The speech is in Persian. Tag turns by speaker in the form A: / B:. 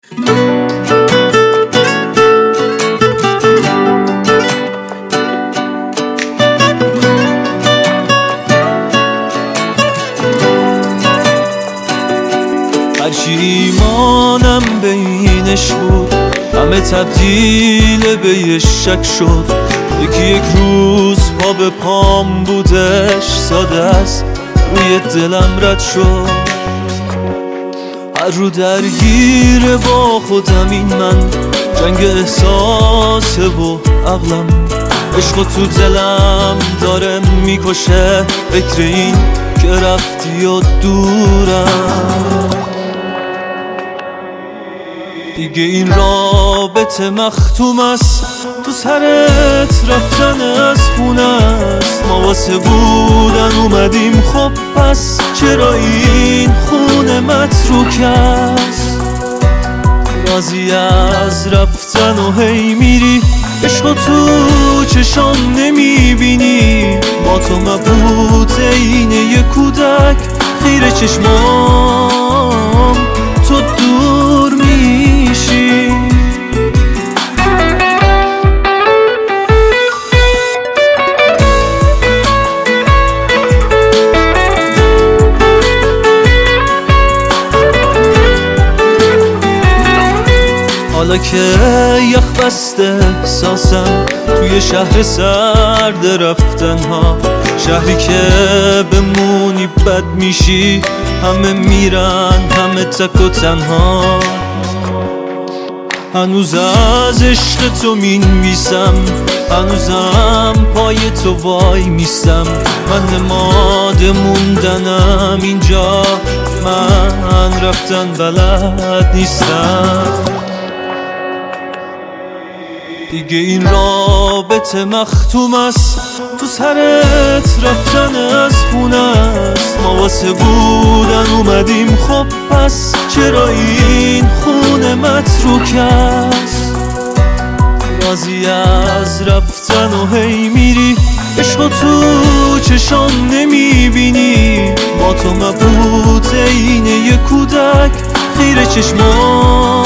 A: هرچی ایمانم به اینش بود همه تبدیل به یه شک شد. یکی یک روز پا به پام بودش ساده است روی دلم رد شد. هر رو درگیر با خودم این من جنگ احساسه و عقلم عشق تو دلم داره میکشه. فکر این که رفتی و دورم دیگه این رابطه مختوم است. تو سرت رفتن از خونه است. ما واسه بودن اومدیم خب پس چرا این خونه متروک است؟ راضی از رفتن و هی میری عشق تو چشام نمیبینی. با تو مبهوت اینه یه کودک خیره چشمام تو دور میشی. حالا که یخ بسته احساسم توی شهر سرد رفتن ها. شهری که بمونی بد میشی. همه میرن همه تک و تنها. هنوز از عشق تو مینویسم. هنوزم پای تو وای میستم. من نماد موندنم اینجا. من رفتن بلد نیستم. دیگه این رابطه مختوم است. تو سرت رفتن از خونه است. ما واسه بودن اومدیم خب پس چرا این خونه متروک است؟ راضی از رفتن و هی میری عشق تو چشام نمیبینی. با تو مبهوت اینه یه کودک خیره چشمام